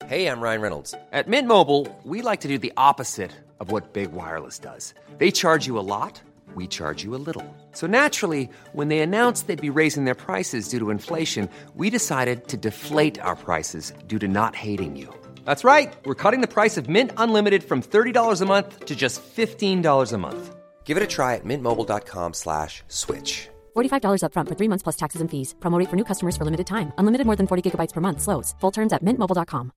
Hey, I'm Ryan Reynolds. At Mint Mobile, we like to do the opposite of what Big Wireless does. They charge you a lot, we charge you a little. So naturally, when they announced they'd be raising their prices due to inflation, we decided to deflate our prices due to not hating you. That's right. We're cutting the price of Mint Unlimited from $30 a month to just $15 a month. Give it a try at mintmobile.com/switch. $45 up front for 3 months plus taxes and fees. Promo rate for new customers for limited time. Unlimited more than 40 gigabytes per month. Slows full terms at mintmobile.com.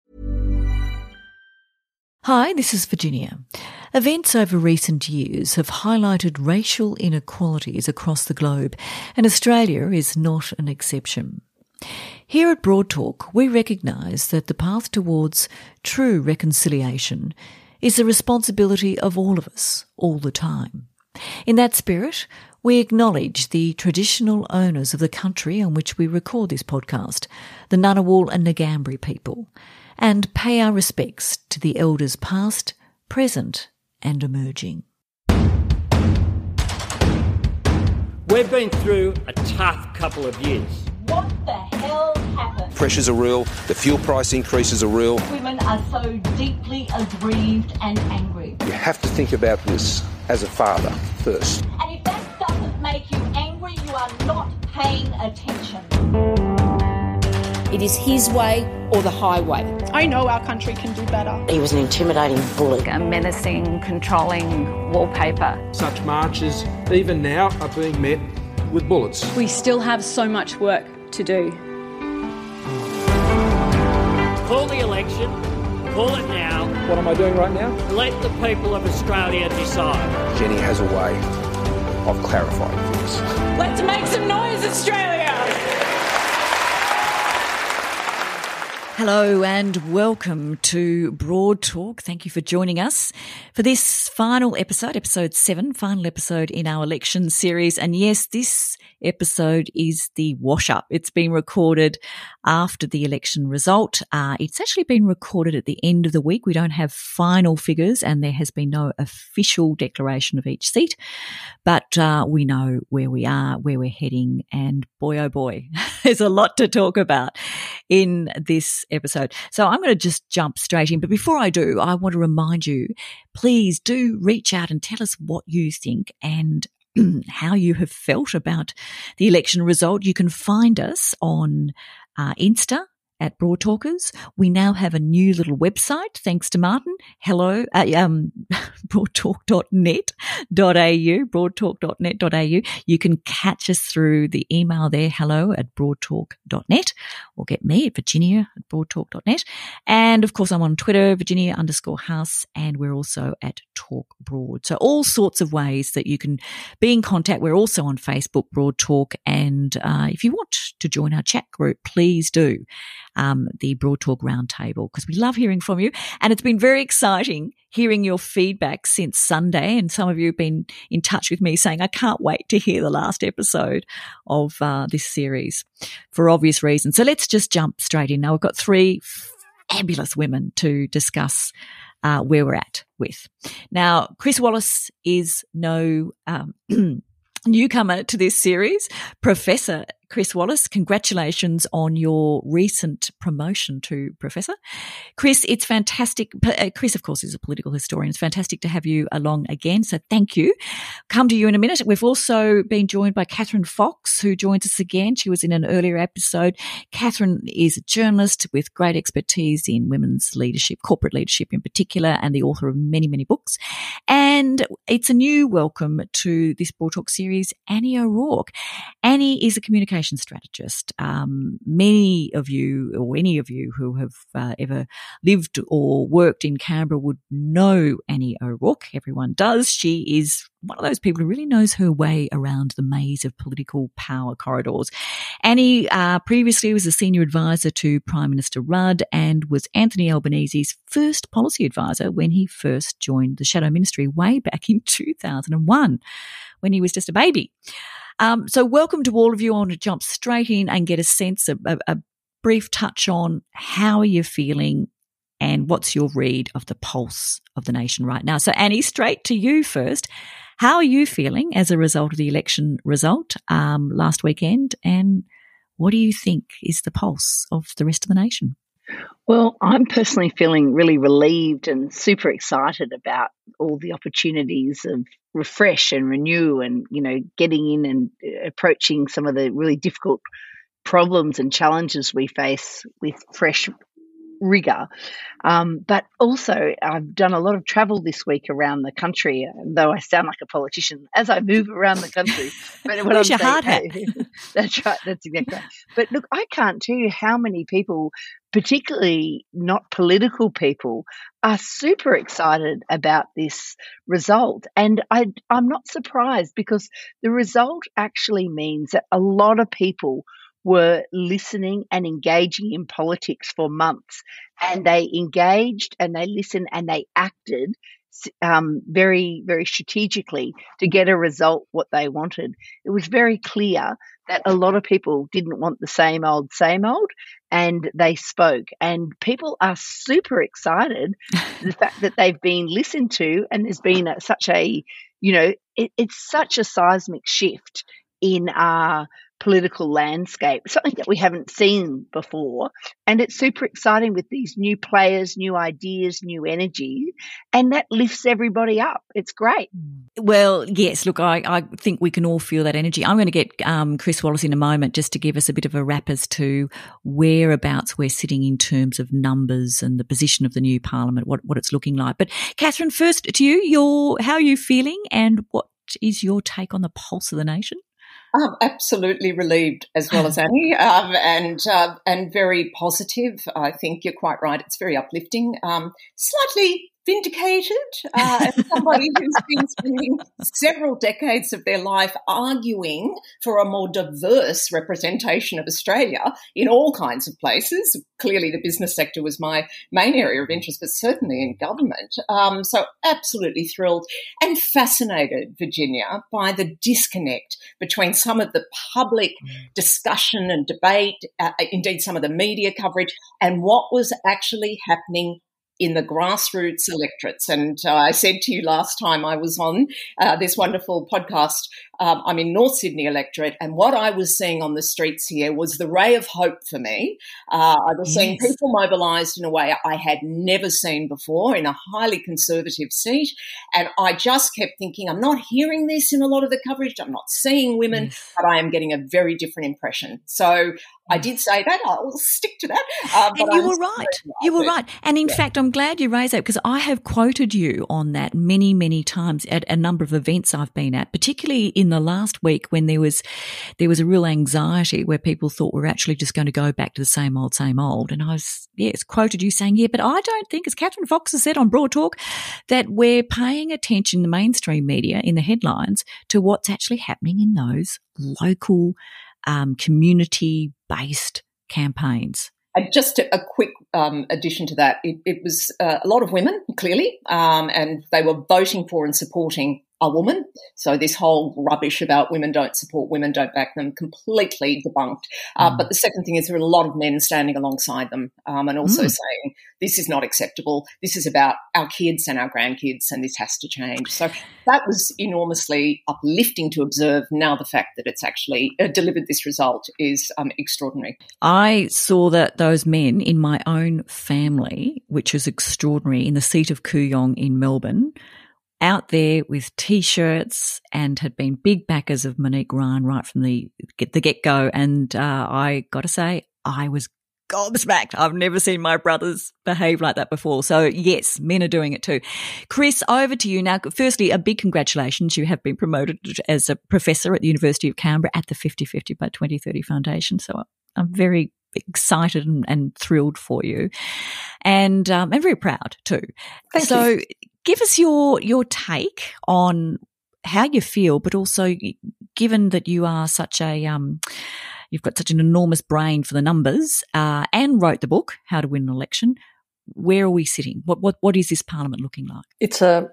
Hi, this is Virginia. Events over recent years have highlighted racial inequalities across the globe, and Australia is not an exception. Here at Broad Talk, we recognise that the path towards true reconciliation is the responsibility of all of us, all the time. In that spirit, we acknowledge the traditional owners of the country on which we record this podcast, the Ngunnawal and Ngambri people, and pay our respects to the elders past, present and emerging. We've been through a tough couple of years. What the hell happened? Pressures are real, the fuel price increases are real. Women are so deeply aggrieved and angry. You have to think about this as a father first. And if that doesn't make you angry, you are not paying attention. It is his way or the highway. I know our country can do better. He was an intimidating bully. A menacing, controlling wallpaper. Such marches, even now, are being met with bullets. We still have so much work to do. Call the election. Call it now. What am I doing right now? Let the people of Australia decide. Jenny has a way of clarifying things. Let's make some noise, Australia! Hello and welcome to Broad Talk. Thank you for joining us for this final episode, episode 7, final episode in our election series. And yes, this episode is the wash-up. It's been recorded after the election result. It's actually been recorded at the end of the week. We don't have final figures and there has been no official declaration of each seat, but we know where we are, where we're heading, and boy, oh boy, there's a lot to talk about in this episode. So I'm going to just jump straight in. But before I do, I want to remind you, please do reach out and tell us what you think and how you have felt about the election result. You can find us on Insta at Broad Talkers. We now have a new little website, thanks to Martin. Hello, broadtalk.net.au, broadtalk.net.au. You can catch us through the email there, hello@broadtalk.net, or get me at Virginia@broadtalk.net. And of course, I'm on Twitter, Virginia_House, and we're also at Talk Broad. So all sorts of ways that you can be in contact. We're also on Facebook, Broad Talk. And if you want to join our chat group, please do. The Broad Talk Roundtable, because we love hearing from you. And it's been very exciting hearing your feedback since Sunday. And some of you have been in touch with me saying, I can't wait to hear the last episode of this series for obvious reasons. So let's just jump straight in. Now, we've got 3 fabulous women to discuss where we're at with. Now, Chris Wallace is no newcomer to this series. Professor Chris Wallace, congratulations on your recent promotion to Professor. Chris, it's fantastic. Chris, of course, is a political historian. It's fantastic to have you along again, so thank you. Come to you in a minute. We've also been joined by Catherine Fox, who joins us again. She was in an earlier episode. Catherine is a journalist with great expertise in women's leadership, corporate leadership in particular, and the author of many, many books. And it's a new welcome to this Broad Talk series, Annie O'Rourke. Annie is a communication strategist. Many of you, or any of you who have ever lived or worked in Canberra would know Annie O'Rourke. Everyone does. She is one of those people who really knows her way around the maze of political power corridors. Annie previously was a senior advisor to Prime Minister Rudd and was Anthony Albanese's first policy advisor when he first joined the Shadow Ministry way back in 2001, when he was just a baby. So welcome to all of you. I want to jump straight in and get a sense of a brief touch on how are you feeling and what's your read of the pulse of the nation right now. So Annie, straight to you first. How are you feeling as a result of the election result last weekend, and what do you think is the pulse of the rest of the nation? Well, I'm personally feeling really relieved and super excited about all the opportunities of refresh and renew and, getting in and approaching some of the really difficult problems and challenges we face with fresh rigor. But also, I've done a lot of travel this week around the country, though I sound like a politician as I move around the country. But what Where's your hard hat? That's right. That's exactly right. But look, I can't tell you how many people, particularly not political people, are super excited about this result. And I'm not surprised, because the result actually means that a lot of people were listening and engaging in politics for months, and they engaged and they listened and they acted very, very strategically to get a result what they wanted. It was very clear that a lot of people didn't want the same old, and they spoke. And people are super excited the fact that they've been listened to, and there's been such a, it's such a seismic shift in our political landscape, something that we haven't seen before. And it's super exciting with these new players, new ideas, new energy, and that lifts everybody up. It's great. Well, yes, look, I think we can all feel that energy. I'm going to get Chris Wallace in a moment just to give us a bit of a wrap as to whereabouts we're sitting in terms of numbers and the position of the new parliament, what it's looking like. But Catherine, first to you, how are you feeling, and what is your take on the pulse of the nation? I'm absolutely relieved, as well as Annie, and very positive. I think you're quite right. It's very uplifting. Slightly vindicated, as somebody who's been spending several decades of their life arguing for a more diverse representation of Australia in all kinds of places. Clearly, the business sector was my main area of interest, but certainly in government. So absolutely thrilled and fascinated, Virginia, by the disconnect between some of the public discussion and debate, indeed some of the media coverage, and what was actually happening in the grassroots electorates. And I said to you last time I was on this wonderful podcast, I'm in North Sydney electorate, and what I was seeing on the streets here was the ray of hope for me. I was seeing people mobilised in a way I had never seen before in a highly conservative seat, and I just kept thinking, I'm not hearing this in a lot of the coverage, I'm not seeing women, but I am getting a very different impression. So I did say that. I'll stick to that. And you were right. You were right. And in fact, I'm glad you raised that, because I have quoted you on that many, many times at a number of events I've been at, particularly in the last week when there was a real anxiety where people thought we're actually just going to go back to the same old. And I was, quoted you saying, but I don't think, as Catherine Fox has said on Broad Talk, that we're paying attention in the mainstream media, in the headlines, to what's actually happening in those local community-based campaigns. And just a quick addition to that, it was a lot of women, clearly, and they were voting for and supporting a woman. So this whole rubbish about women don't support women, don't back them, completely debunked. But the second thing is there are a lot of men standing alongside them and also saying this is not acceptable. This is about our kids and our grandkids, and this has to change. So that was enormously uplifting to observe. Now the fact that it's actually delivered this result is extraordinary. I saw those men in my own family, which was extraordinary, in the seat of Kooyong in Melbourne, out there with T-shirts, and had been big backers of Monique Ryan right from the get-go. And I got to say, I was gobsmacked. I've never seen my brothers behave like that before. So, yes, men are doing it too. Chris, over to you now. Firstly, a big congratulations. You have been promoted as a professor at the University of Canberra at the 50/50 by 2030 Foundation. So I'm very excited and thrilled for you, and very proud too. Thank you. Give us your take on how you feel, but also given that you are such a you've got such an enormous brain for the numbers and wrote the book How to Win an Election. Where are we sitting? What is this parliament looking like? It's an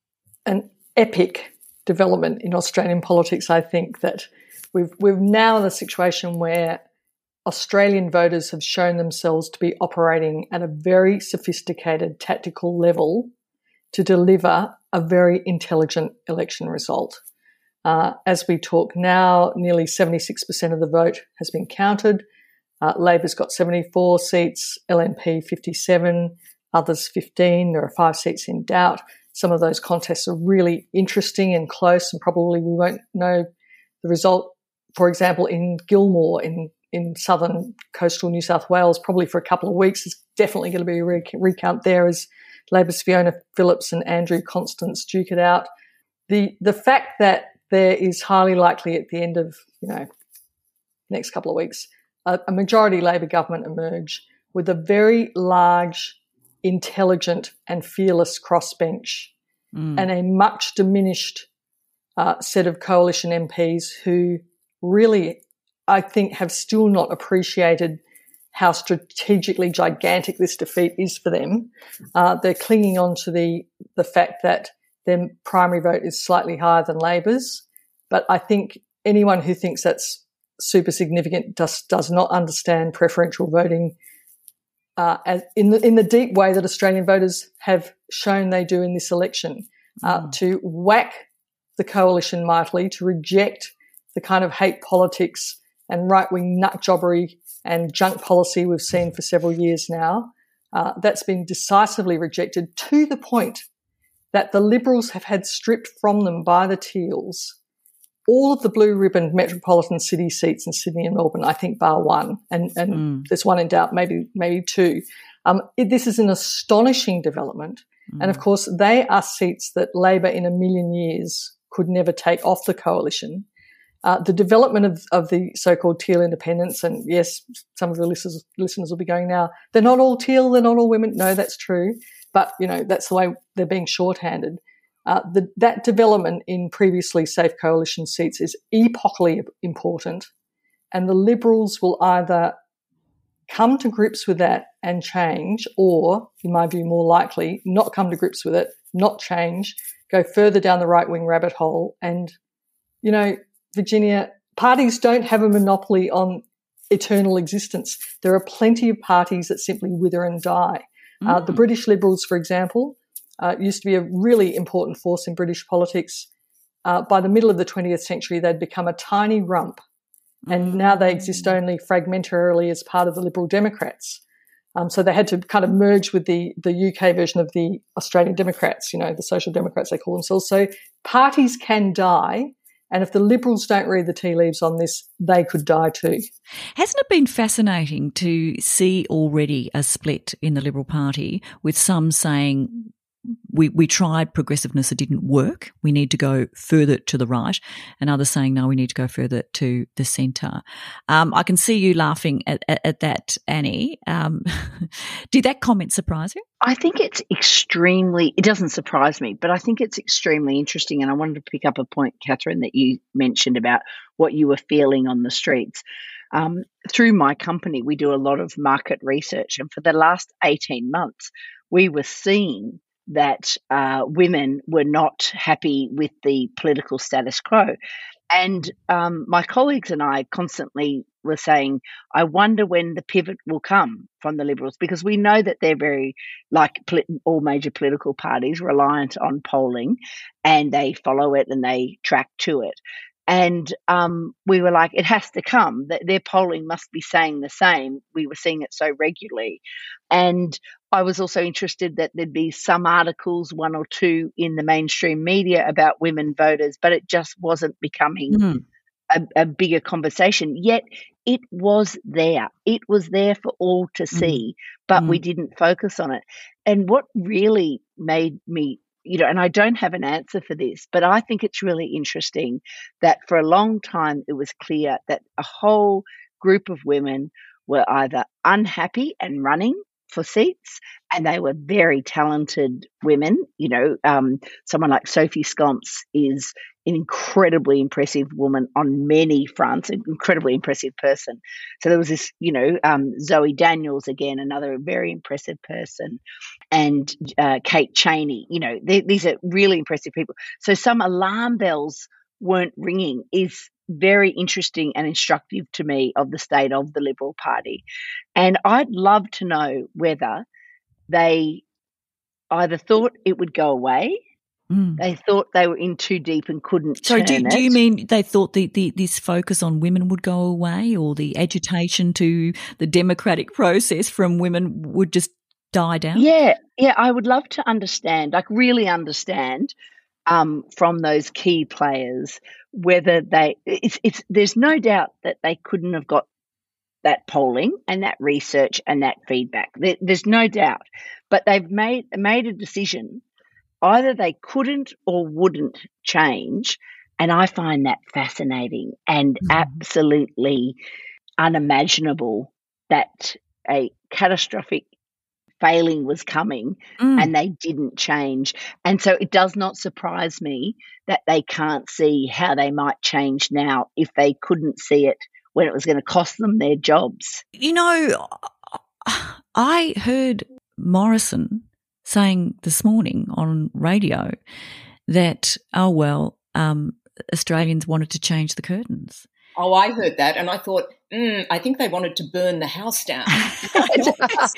epic development in Australian politics. I think that we're now in a situation where Australian voters have shown themselves to be operating at a very sophisticated tactical level to deliver a very intelligent election result. As we talk now, nearly 76% of the vote has been counted. Labor's got 74 seats, LNP 57, others 15. There are 5 seats in doubt. Some of those contests are really interesting and close, and probably we won't know the result, for example, in Gilmore in southern coastal New South Wales, probably for a couple of weeks. There's definitely going to be a recount there as Labor's Fiona Phillips and Andrew Constance duke it out. The fact that there is highly likely at the end of, next couple of weeks, a majority Labor government emerge with a very large, intelligent and fearless crossbench and a much diminished set of coalition MPs who really, I think, have still not appreciated how strategically gigantic this defeat is for them. They're clinging on to the fact that their primary vote is slightly higher than Labor's, but I think anyone who thinks that's super significant does not understand preferential voting in the deep way that Australian voters have shown they do in this election, to whack the coalition mightily, to reject the kind of hate politics and right-wing nutjobbery and junk policy we've seen for several years now. That's been decisively rejected to the point that the Liberals have had stripped from them by the Teals all of the blue ribbon metropolitan city seats in Sydney and Melbourne, I think bar one, and there's one in doubt, maybe two. This is an astonishing development. And, of course, they are seats that Labor in a million years could never take off the coalition. The development of the so-called Teal independents, and yes, some of the listeners will be going now, they're not all Teal, they're not all women. No, that's true. But, that's the way they're being shorthanded. That development in previously safe coalition seats is epochally important, and the Liberals will either come to grips with that and change, or, in my view, more likely, not come to grips with it, not change, go further down the right-wing rabbit hole. And, Virginia, parties don't have a monopoly on eternal existence. There are plenty of parties that simply wither and die. The British Liberals, for example, used to be a really important force in British politics. By the middle of the 20th century, they'd become a tiny rump, and now they exist only fragmentarily as part of the Liberal Democrats. So they had to kind of merge with the UK version of the Australian Democrats, the Social Democrats they call themselves. So parties can die, and if the Liberals don't read the tea leaves on this, they could die too. Hasn't it been fascinating to see already a split in the Liberal Party, with some saying we tried progressiveness, it didn't work, we need to go further to the right, and others saying, no, we need to go further to the centre. I can see you laughing at that, Annie. Did that comment surprise you? I think it doesn't surprise me, but I think it's extremely interesting, and I wanted to pick up a point, Catherine, that you mentioned about what you were feeling on the streets. Through my company, we do a lot of market research, and for the last 18 months, we were seeing that women were not happy with the political status quo. And my colleagues and I constantly were saying, I wonder when the pivot will come from the Liberals, because we know that they're very, like all major political parties, reliant on polling, and they follow it and they track to it. And we were like, it has to come. Their polling must be saying the same. We were seeing it so regularly. And I was also interested that there'd be some articles, one or two in the mainstream media about women voters, but it just wasn't becoming a bigger conversation. Yet it was there. It was there for all to see, but we didn't focus on it. And what really made me, and I don't have an answer for this, but I think it's really interesting that for a long time it was clear that a whole group of women were either unhappy and running for seats, and they were very talented women. Someone like Sophie Scompes is an incredibly impressive woman on many fronts, an incredibly impressive person. So there was this, Zoe Daniels, again, another very impressive person, and Kate Cheney. These are really impressive people. So some alarm bells weren't ringing is very interesting and instructive to me of the state of the Liberal Party. And I'd love to know whether they either thought it would go away They thought they were in too deep and couldn't So turn it. do you mean they thought this focus on women would go away, or the agitation to the democratic process from women would just die down? Yeah, I would love to understand, like really understand from those key players whether there's no doubt that they couldn't have got that polling and that research and that feedback. There's no doubt. But they've made a decision. Either they couldn't or wouldn't change, and I find that fascinating and absolutely unimaginable that a catastrophic failing was coming and they didn't change. And so it does not surprise me that they can't see how they might change now if they couldn't see it when it was going to cost them their jobs. You know, I heard Morrison saying this morning on radio that, Australians wanted to change the curtains. Oh, I heard that, and I thought, I think they wanted to burn the house down. But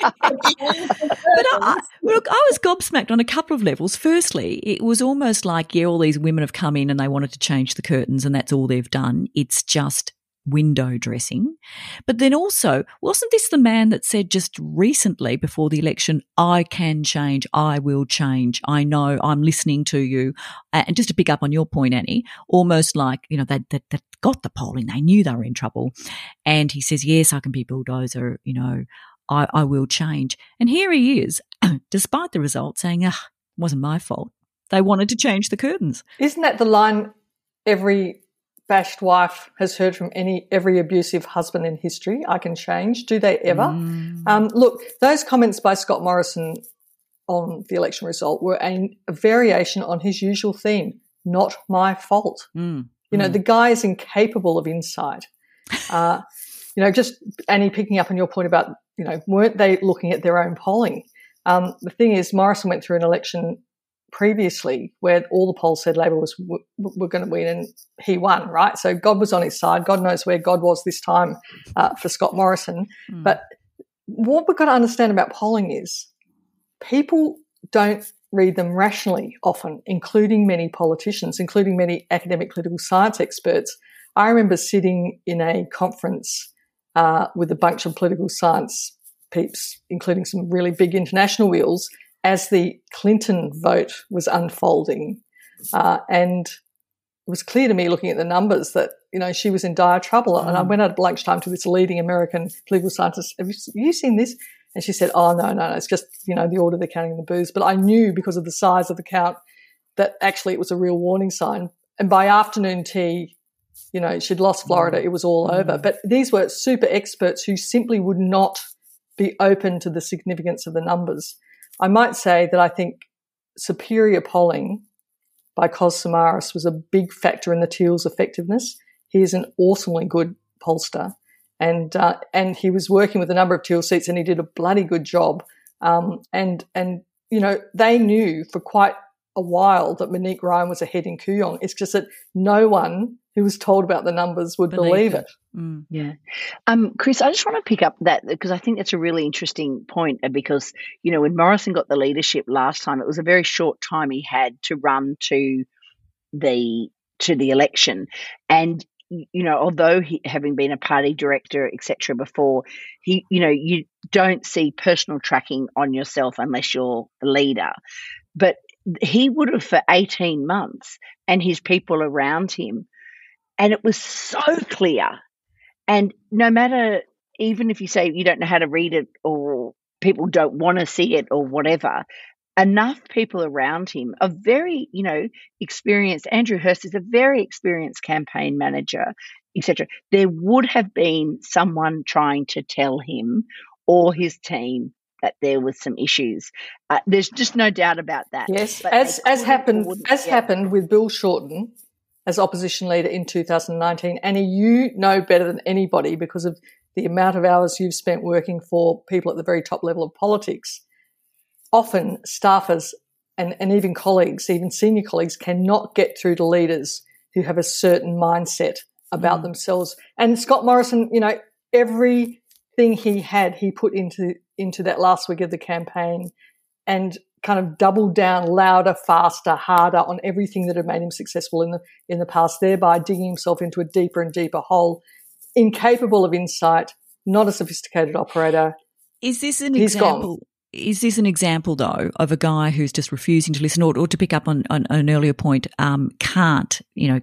I was gobsmacked on a couple of levels. Firstly, it was almost like, all these women have come in and they wanted to change the curtains and that's all they've done. It's just window dressing. But then also, wasn't this the man that said just recently before the election, I can change, I will change, I know, I'm listening to you. And just to pick up on your point, Annie, almost like, they got the polling, they knew they were in trouble. And he says, yes, I can be bulldozer, I will change. And here he is, despite the result, saying, it wasn't my fault. They wanted to change the curtains. Isn't that the line every bashed wife has heard from every abusive husband in history? I can change. Do they ever? Look, those comments by Scott Morrison on the election result were a variation on his usual theme, not my fault. The guy is incapable of insight. Just Annie, picking up on your point about, weren't they looking at their own polling? The thing is, Morrison went through an election previously where all the polls said Labor were going to win and he won, right? So God was on his side. God knows where God was this time for Scott Morrison. But what we've got to understand about polling is people don't read them rationally often, including many politicians, including many academic political science experts. I remember sitting in a conference with a bunch of political science peeps, including some really big international wheels, as the Clinton vote was unfolding. And it was clear to me looking at the numbers that, she was in dire trouble. And I went out at lunchtime to this leading American political scientist. Have you seen this? And she said, oh, no, it's just, the order they're counting the booths. But I knew because of the size of the count that actually it was a real warning sign. And by afternoon tea, she'd lost Florida. It was all over. But these were super experts who simply would not be open to the significance of the numbers. I might say that I think superior polling by Kos Samaras was a big factor in the Teal's effectiveness. He is an awesomely good pollster, and he was working with a number of Teal seats, and he did a bloody good job. And they knew for quite a while that Monique Ryan was ahead in Kooyong. It's just that no one who was told about the numbers would believe it. Yeah. Chris, I just want to pick up that because I think that's a really interesting point because, when Morrison got the leadership last time, it was a very short time he had to run to the election. And, although having been a party director, et cetera, before, you don't see personal tracking on yourself unless you're the leader. But he would have for 18 months and his people around him. And it was so clear. And no matter, even if you say you don't know how to read it or people don't want to see it or whatever, enough people around him are very, experienced. Andrew Hurst is a very experienced campaign manager, etc. There would have been someone trying to tell him or his team that there was some issues. There's just no doubt about that. Yes, as happened with Bill Shorten as opposition leader in 2019. Annie, you know better than anybody because of the amount of hours you've spent working for people at the very top level of politics. Often staffers and even colleagues, even senior colleagues, cannot get through to leaders who have a certain mindset about themselves. And Scott Morrison, everything he had, he put into that last week of the campaign. And kind of doubled down louder, faster, harder on everything that had made him successful in the past, thereby digging himself into a deeper and deeper hole, incapable of insight, not a sophisticated operator. Is this an example? Gone. Is this an example, though, of a guy who's just refusing to listen, or to pick up on an earlier point, can't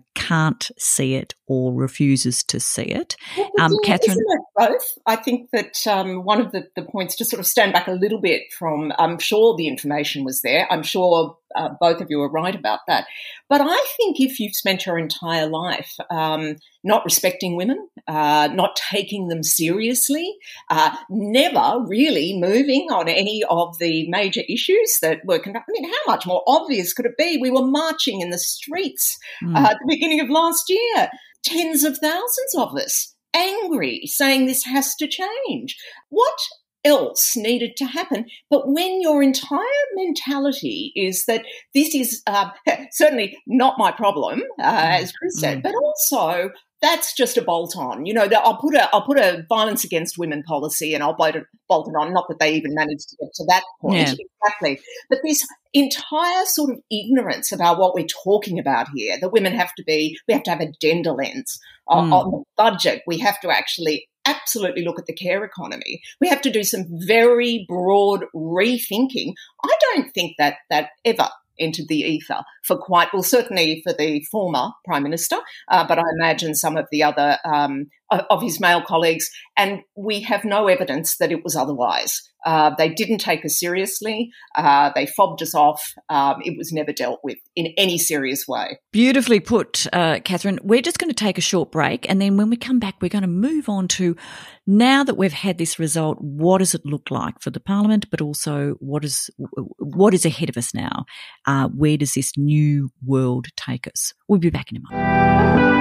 see it or refuses to see it? Catherine? Isn't it both? I think that one of the points, to sort of stand back a little bit from, I'm sure the information was there. I'm sure both of you are right about that. But I think if you've spent your entire life not respecting women, not taking them seriously, never really moving on any of the major issues that were conducted. I mean, how much more obvious could it be? We were marching in the streets at the beginning of last year, tens of thousands of us, angry, saying this has to change. What else needed to happen? But when your entire mentality is that this is certainly not my problem, as Chris said, but also that's just a bolt-on. You know, I'll put a violence against women policy and I'll bolt it on. Not that they even managed to get to that point. Yeah. Exactly. But this entire sort of ignorance about what we're talking about here, that women we have to have a gender lens on the budget. We have to actually absolutely look at the care economy. We have to do some very broad rethinking. I don't think that ever entered the ether certainly for the former Prime Minister, but I imagine some of the other of his male colleagues, and we have no evidence that it was otherwise. They didn't take us seriously. They fobbed us off. It was never dealt with in any serious way. Beautifully put, Catherine. We're just going to take a short break, and then when we come back, we're going to move on to, now that we've had this result, what does it look like for the Parliament, but also what is ahead of us now? Where does this new world take us? We'll be back in a moment.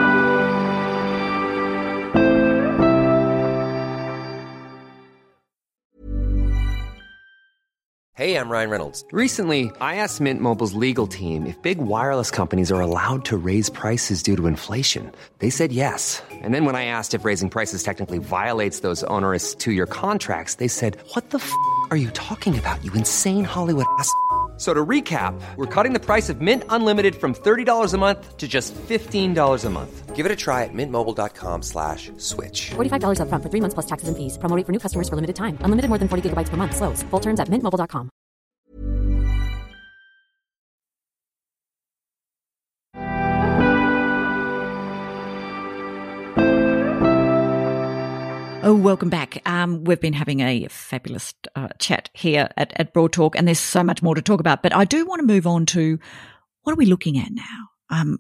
Hey, I'm Ryan Reynolds. Recently, I asked Mint Mobile's legal team if big wireless companies are allowed to raise prices due to inflation. They said yes. And then when I asked if raising prices technically violates those onerous 2-year contracts, they said, "What the f*** are you talking about, you insane Hollywood ass?" So to recap, we're cutting the price of Mint Unlimited from $30 a month to just $15 a month. Give it a try at mintmobile.com/switch. $45 up front for 3 months plus taxes and fees. Promo rate for new customers for limited time. Unlimited more than 40 gigabytes per month. Slows full terms at mintmobile.com. Oh, welcome back. We've been having a fabulous chat here at Broad Talk, and there's so much more to talk about. But I do want to move on to, what are we looking at now?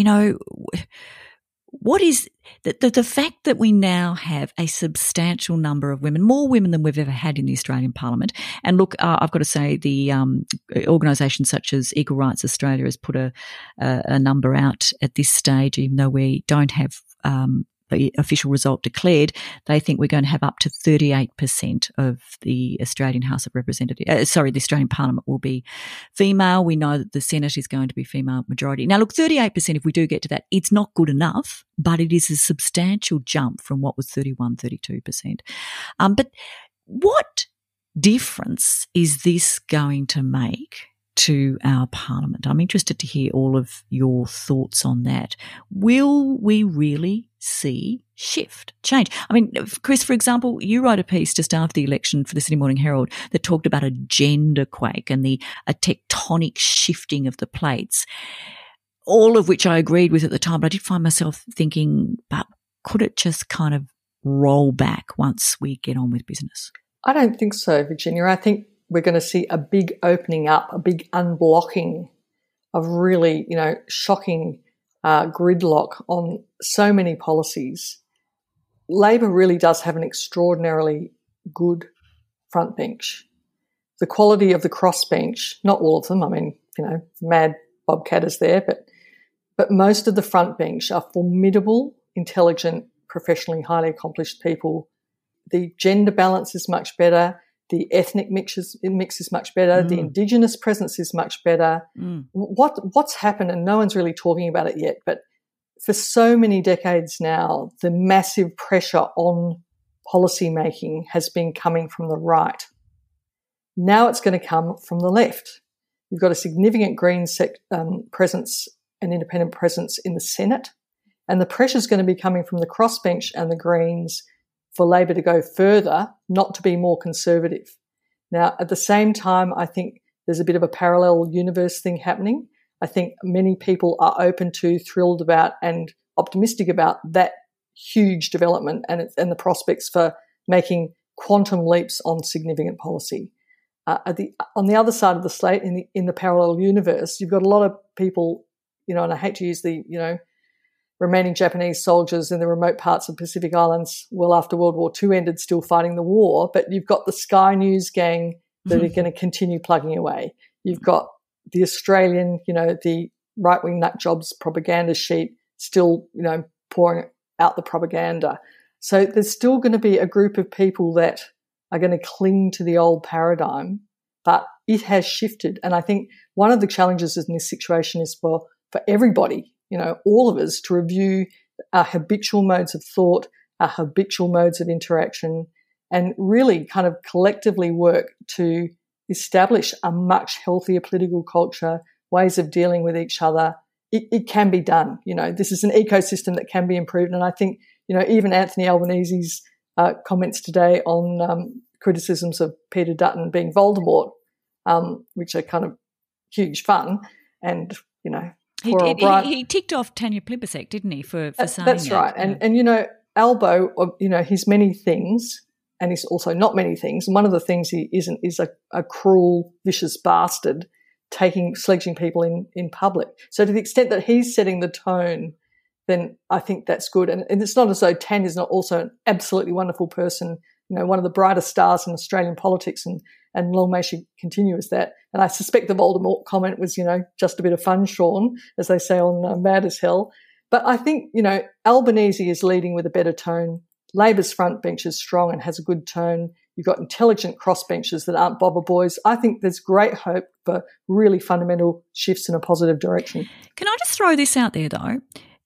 What is the fact that we now have a substantial number of women, more women than we've ever had in the Australian Parliament. And look, I've got to say the organisations such as Equal Rights Australia has put a number out at this stage, even though we don't have the official result declared. They think we're going to have up to 38% of the Australian House of Representatives, the Australian Parliament will be female. We know that the Senate is going to be female majority. Now, look, 38%, if we do get to that, it's not good enough, but it is a substantial jump from what was 31, 32%. But what difference is this going to make to our Parliament? I'm interested to hear all of your thoughts on that. Will we really see change? I mean, Chris, for example, you wrote a piece just after the election for the Sydney Morning Herald that talked about a gender quake and a tectonic shifting of the plates, all of which I agreed with at the time, but I did find myself thinking, but could it just kind of roll back once we get on with business? I don't think so, Virginia. I think we're going to see a big opening up, a big unblocking of really, shocking gridlock on so many policies. Labor really does have an extraordinarily good front bench. The quality of the crossbench, not all of them, I mean, mad Bobcat is there, but most of the front bench are formidable, intelligent, professionally highly accomplished people. The gender balance is much better. The ethnic mix is much better. The Indigenous presence is much better. What's happened, and no one's really talking about it yet, but for so many decades now, the massive pressure on policy making has been coming from the right. Now it's going to come from the left. You've got a significant Green presence and independent presence in the Senate, and the pressure is going to be coming from the crossbench and the Greens for Labor to go further, not to be more conservative. Now, at the same time, I think there's a bit of a parallel universe thing happening. I think many people are open to, thrilled about and optimistic about that huge development and the prospects for making quantum leaps on significant policy. On the other side of the slate, in the parallel universe, you've got a lot of people, and I hate to use the, remaining Japanese soldiers in the remote parts of Pacific Islands well after World War II ended still fighting the war, but you've got the Sky News gang that are going to continue plugging away. You've got the Australian, the right-wing nut jobs propaganda sheet still, pouring out the propaganda. So there's still going to be a group of people that are going to cling to the old paradigm, but it has shifted. And I think one of the challenges in this situation is for everybody, all of us, to review our habitual modes of thought, our habitual modes of interaction, and really kind of collectively work to establish a much healthier political culture, ways of dealing with each other. It can be done. This is an ecosystem that can be improved. And I think, even Anthony Albanese's comments today on criticisms of Peter Dutton being Voldemort, which are kind of huge fun. And, he ticked off Tanya Plibersek, didn't he, for saying that's right. Yeah. And Albo, he's many things and he's also not many things. And one of the things he isn't is a cruel, vicious bastard sledging people in public. So to the extent that he's setting the tone, then I think that's good. And it's not as though Tanya's not also an absolutely wonderful person, one of the brightest stars in Australian politics, and long may she continue as that. And I suspect the Voldemort comment was, just a bit of fun, Sean, as they say on Mad as Hell. But I think, Albanese is leading with a better tone. Labor's front bench is strong and has a good tone. You've got intelligent crossbenchers that aren't bobber boys. I think there's great hope for really fundamental shifts in a positive direction. Can I just throw this out there, though?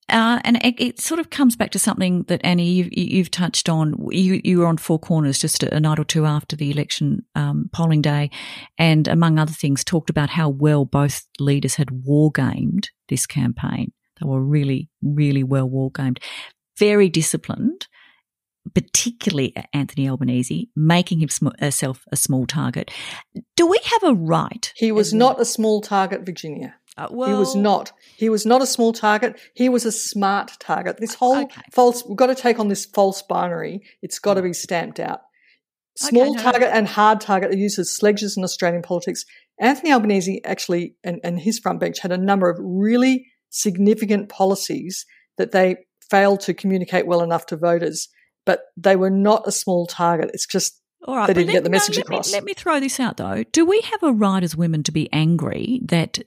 And it sort of comes back to something that, Annie, you've touched on. You were on Four Corners just a night or two after the election polling day, and among other things talked about how well both leaders had war-gamed this campaign. They were really, really well war-gamed, very disciplined, particularly Anthony Albanese, making himself a small target. Do we have a right? He was not a small target, Virginia. He was not. He was not a small target. He was a smart target. This whole we've got to take on this false binary. It's got to be stamped out. Small target and hard target are used as sledges in Australian politics. Anthony Albanese actually, and his front bench, had a number of really significant policies that they failed to communicate well enough to voters, but they were not a small target. It's just all right, they didn't get the message across. Let me throw this out, though. Do we have a right as women to be angry that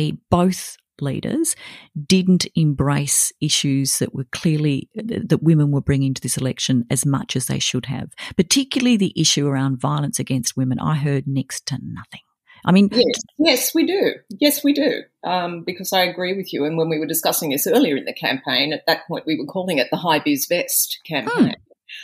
both leaders didn't embrace issues that were clearly that women were bringing to this election as much as they should have, particularly the issue around violence against women? I heard next to nothing. I mean, yes, we do. Yes, we do. Because I agree with you. And when we were discussing this earlier in the campaign, at that point we were calling it the High Vis Vest campaign.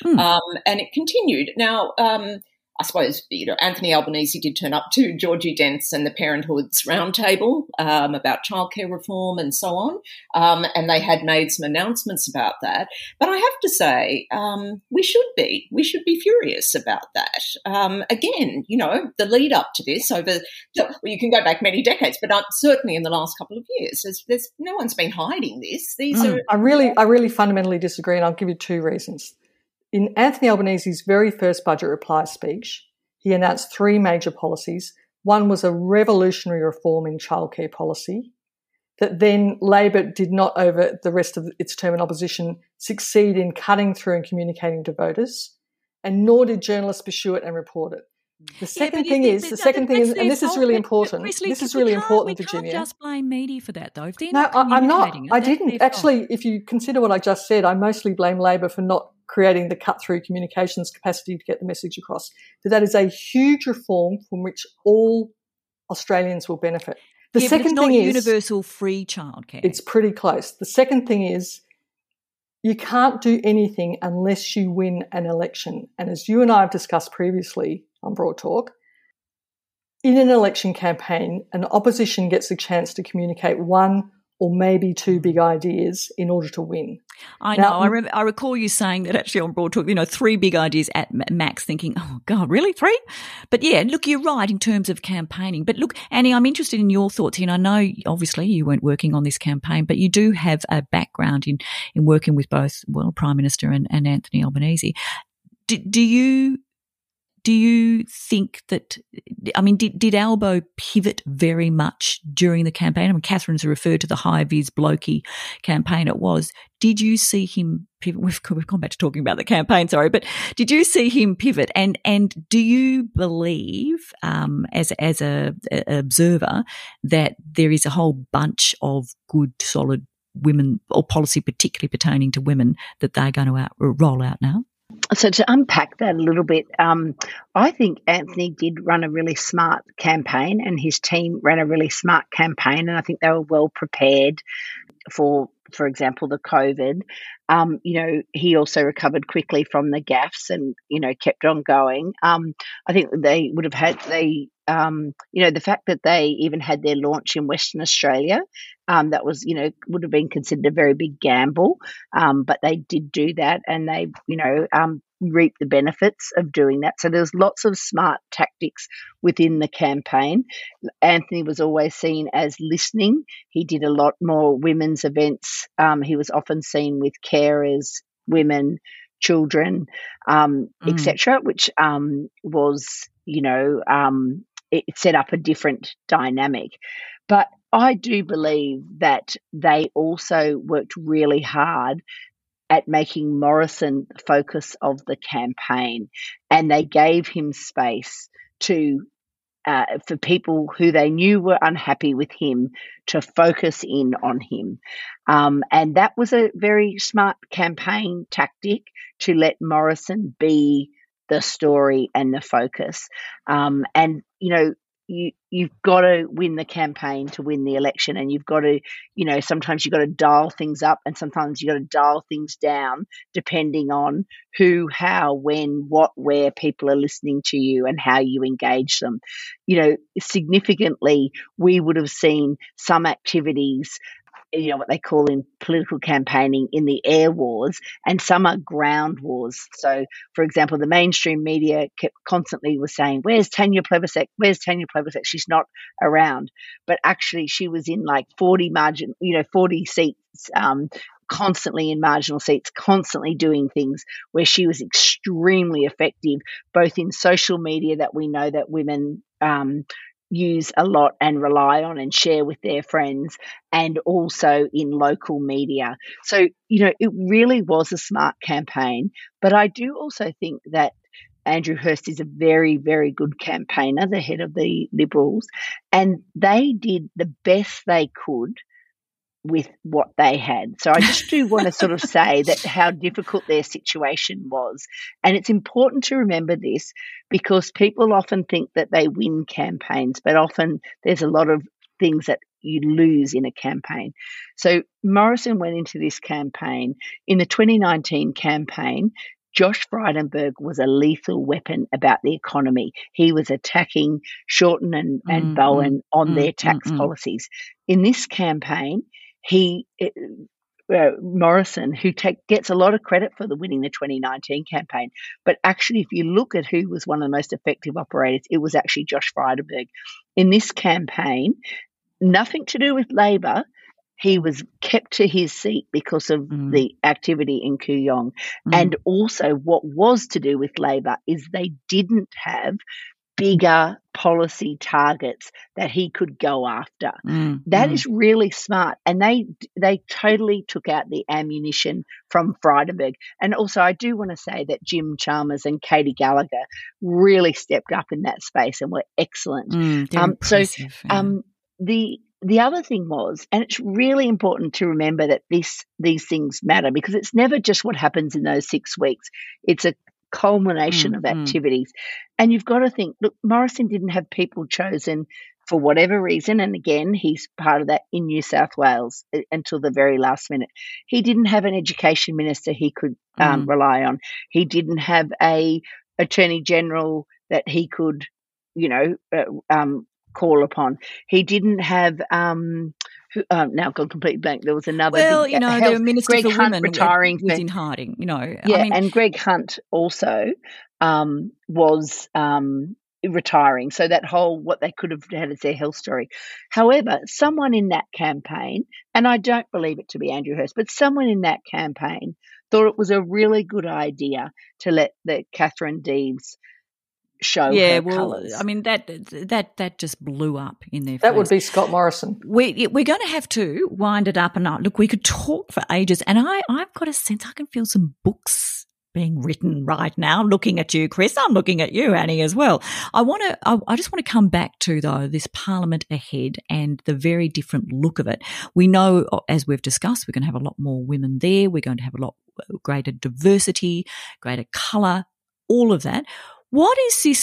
And it continued. Now, I suppose, Anthony Albanese did turn up to Georgie Dent's and the Parenthood's roundtable about childcare reform and so on, and they had made some announcements about that. But I have to say, we should be furious about that. Again, the lead up to this you can go back many decades, but certainly in the last couple of years, there's no one's been hiding this. I really fundamentally disagree, and I'll give you two reasons. In Anthony Albanese's very first budget reply speech, he announced three major policies. One was a revolutionary reform in childcare policy that then Labor did not, over the rest of its term in opposition, succeed in cutting through and communicating to voters, and nor did journalists pursue it and report it. The second thing is, and this is really important. This is really important, Virginia. You can't just blame media for that, though. No, I'm not. I didn't. Actually, if you consider what I just said, I mostly blame Labor for not creating the cut-through communications capacity to get the message across. But that is a huge reform from which all Australians will benefit. The second thing is universal free childcare. It's pretty close. The second thing is you can't do anything unless you win an election. And as you and I have discussed previously on Broad Talk, in an election campaign, an opposition gets a chance to communicate one or maybe two big ideas in order to win. I know. I recall you saying that actually on Broad Talk, 3 big ideas at max, thinking, oh, God, really 3? But yeah, look, you're right in terms of campaigning. But look, Annie, I'm interested in your thoughts here. And I know, obviously, you weren't working on this campaign, but you do have a background in working with both, Prime Minister and Anthony Albanese. Do you think that, did Albo pivot very much during the campaign? Catherine's referred to the high-vis blokey campaign it was. Did you see him pivot? We've gone back to talking about the campaign, sorry, but did you see him pivot? And do you believe, as a observer, that there is a whole bunch of good, solid women or policy particularly pertaining to women that they're going to roll out now? So to unpack that a little bit, I think Anthony did run a really smart campaign and his team ran a really smart campaign, and I think they were well prepared for example, the COVID. He also recovered quickly from the gaffes and, kept on going. I think they would have had, the fact that they even had their launch in Western Australia, that was, would have been considered a very big gamble. But they did do that and they, reap the benefits of doing that. So there's lots of smart tactics within the campaign. Anthony was always seen as listening. He did a lot more women's events. He was often seen with carers, women, children, etc., which was, it set up a different dynamic. But I do believe that they also worked really hard at making Morrison the focus of the campaign, and they gave him space to for people who they knew were unhappy with him to focus in on him. And that was a very smart campaign tactic to let Morrison be the story and the focus. You've got to win the campaign to win the election, and you've got to, sometimes you've got to dial things up and sometimes you've got to dial things down depending on who, how, when, what, where people are listening to you and how you engage them. Significantly, we would have seen some activities, what they call in political campaigning in the air wars, and some are ground wars. So, for example, the mainstream media constantly was saying, where's Tanya Plibersek? Where's Tanya Plibersek? She's not around. But actually she was in like 40 seats, constantly in marginal seats, constantly doing things where she was extremely effective, both in social media that we know that women use a lot and rely on and share with their friends, and also in local media. So, it really was a smart campaign. But I do also think that Andrew Hirst is a very, very good campaigner, the head of the Liberals, and they did the best they could with what they had. So I just do want to sort of say that how difficult their situation was. And it's important to remember this because people often think that they win campaigns, but often there's a lot of things that you lose in a campaign. So Morrison went into this campaign. In the 2019 campaign, Josh Frydenberg was a lethal weapon about the economy. He was attacking Shorten and Bowen on their tax policies. In this campaign, Morrison, who gets a lot of credit for the winning the 2019 campaign, but actually if you look at who was one of the most effective operators, it was actually Josh Frydenberg. In this campaign, nothing to do with Labor, he was kept to his seat because of the activity in Kooyong. And also what was to do with Labor is they didn't have bigger policy targets that he could go after. That is really smart. And they totally took out the ammunition from Frydenberg. And also I do want to say that Jim Chalmers and Katie Gallagher really stepped up in that space and were excellent. The other thing was, and it's really important to remember that these things matter because it's never just what happens in those 6 weeks. It's a culmination of activities. And you've got to think, look, Morrison didn't have people chosen for whatever reason. And again, he's part of that in New South Wales until the very last minute. He didn't have an education minister he could rely on. He didn't have a attorney general that he could call upon. He didn't have now gone complete blank. There was another. The Minister Greg for Hunt Women retiring was in hiding. And Greg Hunt also was retiring. So that whole what they could have had as their health story. However, someone in that campaign, and I don't believe it to be Andrew Hirst, but someone in that campaign thought it was a really good idea to let the Catherine Deves show her colours. I mean that just blew up in their face. That would be Scott Morrison. We're going to have to wind it up, and look, we could talk for ages, and I've got a sense I can feel some books being written right now. Looking at you, Chris, I'm looking at you, Annie, as well. I just want to come back to though this Parliament ahead and the very different look of it. We know, as we've discussed, we're going to have a lot more women there. We're going to have a lot greater diversity, greater colour, all of that. What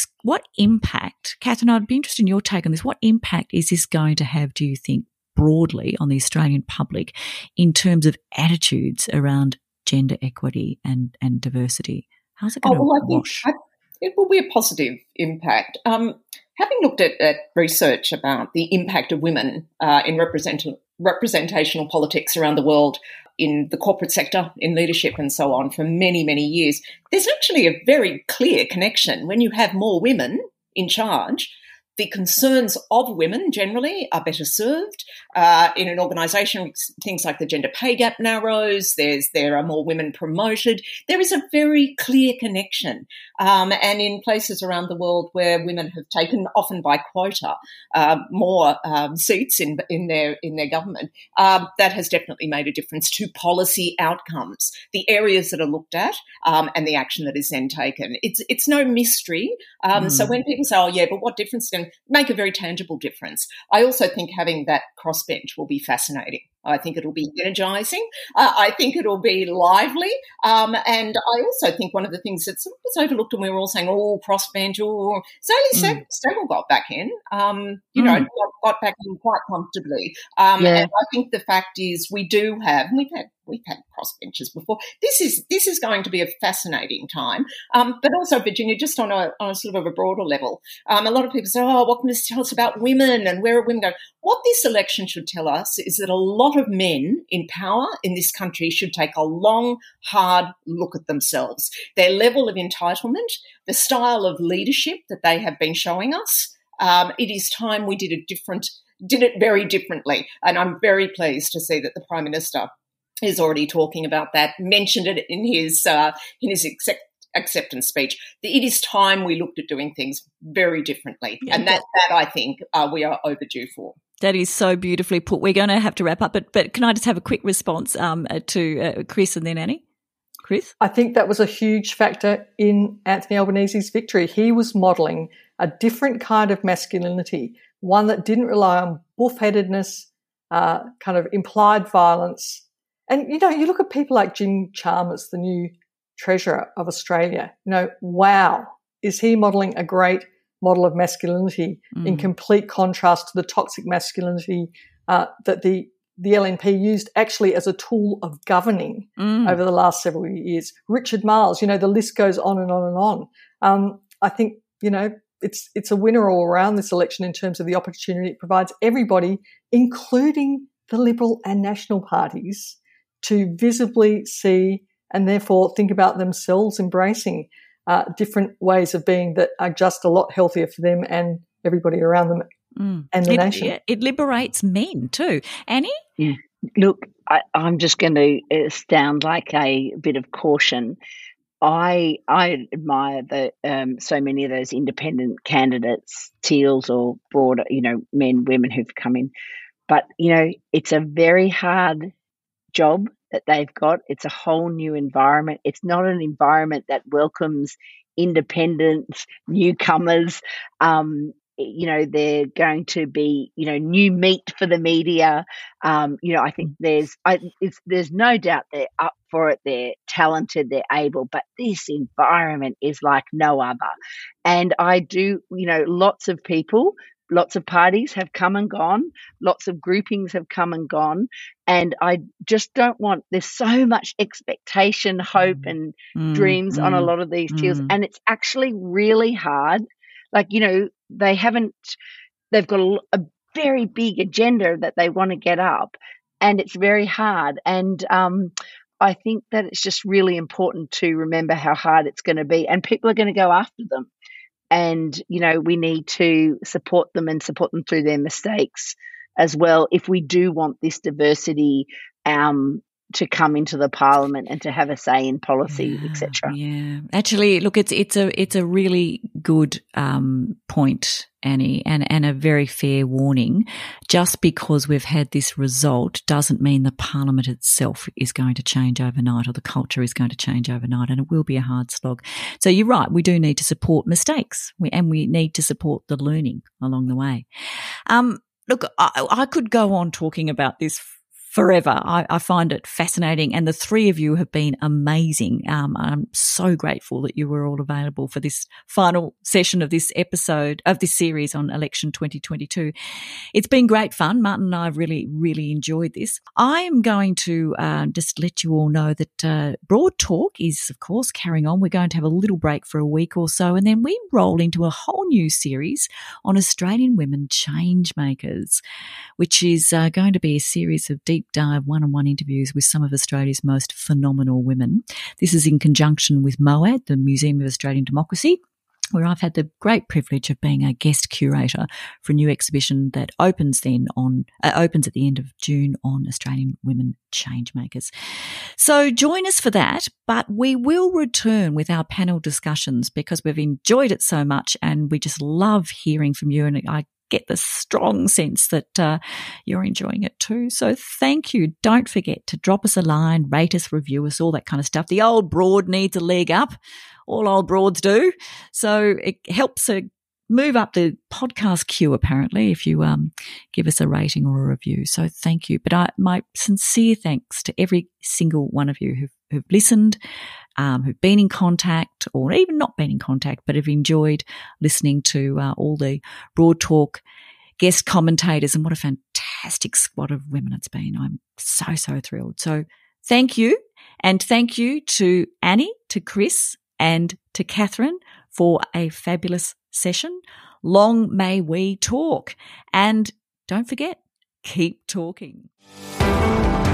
impact, Catherine, I'd be interested in your take on this. What impact is this going to have, do you think, broadly on the Australian public in terms of attitudes around gender equity and diversity? How's it going to wash? I think it will be a positive impact. Having looked at research about the impact of women in representational politics around the world, in the corporate sector, in leadership and so on for many, many years, there's actually a very clear connection. When you have more women in charge, the concerns of women generally are better served. In an organisation, things like the gender pay gap narrows, there are more women promoted. There is a very clear connection. And in places around the world where women have taken, often by quota, more seats in their government, that has definitely made a difference to policy outcomes, the areas that are looked at, and the action that is then taken. It's no mystery. So when people say, "Oh, yeah, but what difference can make a very tangible difference?" I also think having that crossbench will be fascinating. I think it'll be energising. I think it'll be lively. And I also think one of the things that was overlooked, and we were all saying, crossbench, Sally Stagel got back in, got back in quite comfortably. And I think the fact is we've had crossbenches before. This is going to be a fascinating time. But also, Virginia, just on a sort of a broader level, a lot of people say, what can this tell us about women and where are women going? What this election should tell us is that a lot of men in power in this country should take a long, hard look at themselves, their level of entitlement, the style of leadership that they have been showing us. It is time we did it very differently. And I'm very pleased to see that the Prime Minister is already talking about that, mentioned it in his acceptance speech. It is time we looked at doing things very differently. Yeah, and that I think we are overdue for. That is so beautifully put. We're going to have to wrap up, but can I just have a quick response to Chris and then Annie? Chris? I think that was a huge factor in Anthony Albanese's victory. He was modelling a different kind of masculinity, one that didn't rely on buff-headedness, kind of implied violence. And, you look at people like Jim Chalmers, the new Treasurer of Australia, wow, is he modelling a great model of masculinity in complete contrast to the toxic masculinity that the LNP used actually as a tool of governing over the last several years. Richard Marles, the list goes on and on and on. I think, it's a winner all around this election in terms of the opportunity it provides everybody, including the Liberal and National parties, to visibly see and therefore think about themselves embracing different ways of being that are just a lot healthier for them and everybody around them and the nation. It liberates men too. Annie? Yeah. Look, I'm just going to sound like a bit of caution. I admire so many of those independent candidates, Teals or broader, men, women who've come in. But, it's a very hard job that they've got. It's a whole new environment. It's not an environment that welcomes independents, newcomers. They're going to be, new meat for the media. I think there's no doubt they're up for it. They're talented, they're able, but this environment is like no other. And I do, lots of people, lots of parties have come and gone. Lots of groupings have come and gone. And I just don't want, there's so much expectation, hope and dreams on a lot of these deals. And it's actually really hard. Like, they've got a very big agenda that they want to get up, and it's very hard. And I think that it's just really important to remember how hard it's going to be, and people are going to go after them. And, we need to support them and support them through their mistakes as well, if we do want this diversity to come into the parliament and to have a say in policy, etc. Yeah, actually, look, it's a really good point, Annie, and a very fair warning. Just because we've had this result doesn't mean the parliament itself is going to change overnight, or the culture is going to change overnight, and it will be a hard slog. So you're right, we do need to support mistakes, and we need to support the learning along the way. Look, I could go on talking about this forever. I find it fascinating, and the three of you have been amazing. I'm so grateful that you were all available for this final session of this episode of this series on election 2022. It's been great fun. Martin and I have really, really enjoyed this. I am going to just let you all know that Broad Talk is, of course, carrying on. We're going to have a little break for a week or so, and then we roll into a whole new series on Australian women change makers, which is going to be a series of deep dive one-on-one interviews with some of Australia's most phenomenal women. This is in conjunction with MOAD, the Museum of Australian Democracy, where I've had the great privilege of being a guest curator for a new exhibition that opens at the end of June on Australian women changemakers. So join us for that, but we will return with our panel discussions because we've enjoyed it so much and we just love hearing from you, and I get the strong sense that you're enjoying it too. So thank you. Don't forget to drop us a line, rate us, review us, all that kind of stuff. The old Broad needs a leg up. All old Broads do. So it helps move up the podcast queue, apparently, if you give us a rating or a review. So thank you. But my sincere thanks to every single one of you who've listened, who've been in contact, or even not been in contact, but have enjoyed listening to all the Broad Talk guest commentators. And what a fantastic squad of women it's been. I'm so, so thrilled. So thank you. And thank you to Annie, to Chris, and to Catherine for a fabulous session. Long may we talk. And don't forget, keep talking.